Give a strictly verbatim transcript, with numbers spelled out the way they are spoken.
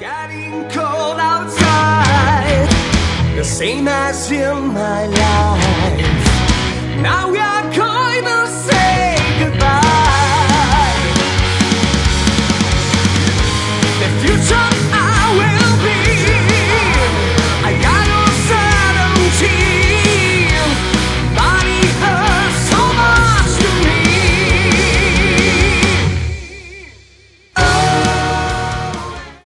Getting cold outside, the same as in my life. Now we are going to say goodbye. The future